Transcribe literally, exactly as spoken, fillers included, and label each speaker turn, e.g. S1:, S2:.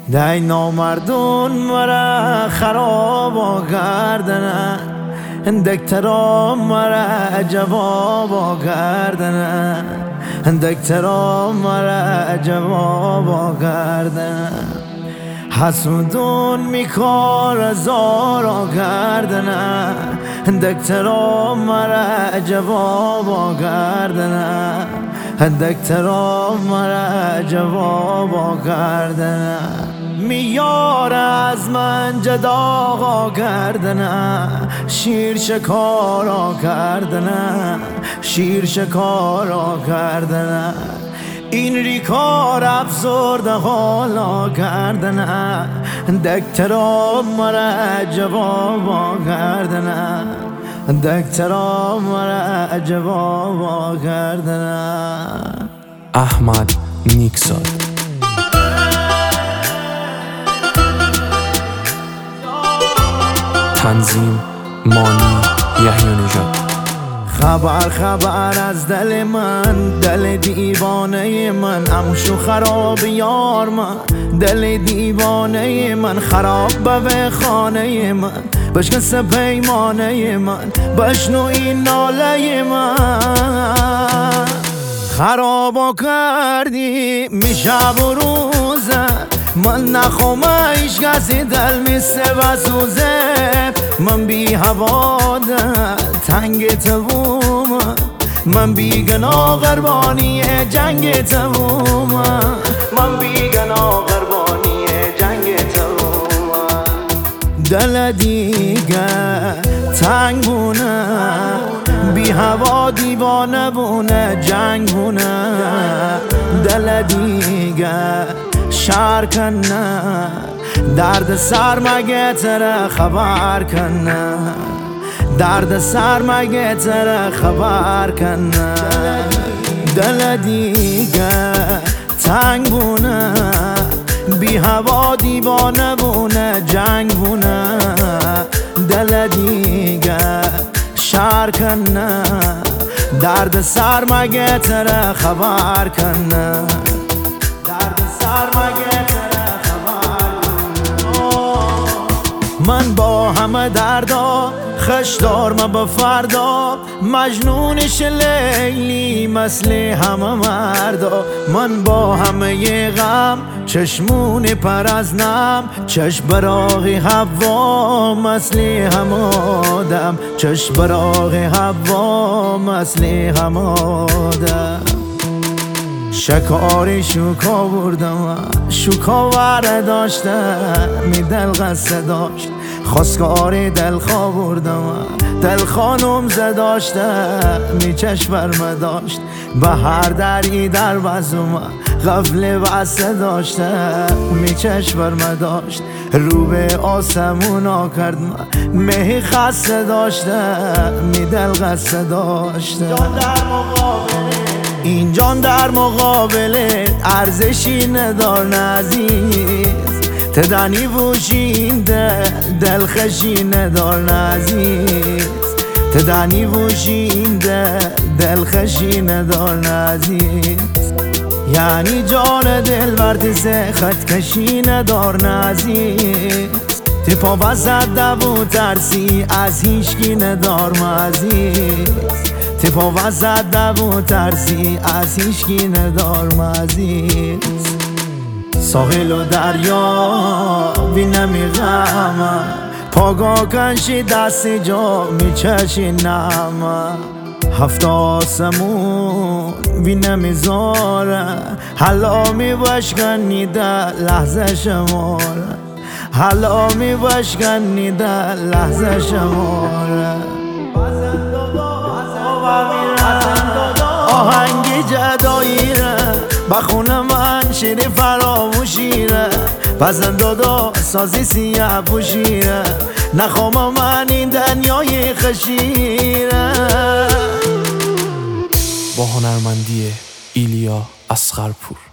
S1: دی نامردون مرا خراب کردن، دکترا مرا جواب کردن، دکترا مرا جواب کردن. حسودون میکار زارا کردن، دکترا مرا جواب کردن، دکترا مرا جواب کردن. میار از من جدا کردن، شیر شکارا کردن، شیر شکارا کردن. این ریکار افسرده حالا کردن، دکترا مرا جواب کردن، دکترا مرا جواب کردن.
S2: احمد نیکزاد. تنظیم مانی یحیی نژاد.
S1: خبر خبر از دل من، دل دیوانه من، امشو خراب یار من، دل دیوانه من. خراب به خانه من، بشکست پیمانه من، بشنو این ناله من. خرابا کردی میشب و روزه، من نخوام ایش کسی دل میسته و سوزه. من بی هوا دل تنگ تبوم، من بی گناه قربانی جنگ تبوم، من بی گناه قربانی جنگ تبوم. دل دیگه تنگ بونه، بی هوا دیوانه بونه، جنگ بونه. دل دیگه شهر کنه، درد سر مگه تره خبر کنه، درد سر مگه تره خبر کنه. دل دیگه تنگ بونه، بی هوا دیوانه بونه، جنگ بونه. دل دیگه شهر کنه، درد سر مگه تره خبر کنه، درد سر مگه تره خبر کنه. من با همه دردا خشدار ما به فردا، مجنونش لیلی مثل همه مردا. من با همه غم چشمون پر از نم، چشم براغی هوا مثل همه آدم، چشم براغی هوا مثل همه آدم. شکاری شوکا بردم، شوکا وره داشته می دل قصه داشت. خواستگاری دل خواه بردم، دل خانم زداشته می چشم برمه داشت. به هر دری در بزم غفله بسته داشته، می چشم برمه داشت. رو به آسمونا کرد مهی خسته داشته، می دل قصه داشته. این جان در مقابل ارزشی ندار عزیز، تدنی وشین دل دلخشی ندار عزیز، تدنی وشین دل دلخشی ندار عزیز. یعنی جان دل ورد سه خط کشی ندار عزیز، تی پا وزد دو ترسی از هیچکی ندار عزیز، تی پا وزد دو ترسی از هیچکی ندار عزیز. ساحل و دریا بینمی غمه، پاگا کنشی دست جا میچشی نمه. هفت آسمون بینمی زاره، حالا می بشکنی در لحظه شماره، حالا می بشکنی در لحظه شماره. آهنگی جدایی ره بخون من شیر فراموشی ره، بزن دادا سازی سیاه پوشیره، نخوام من این دنیای خشیره.
S2: با هنرمندی ایلیا اصغرپور.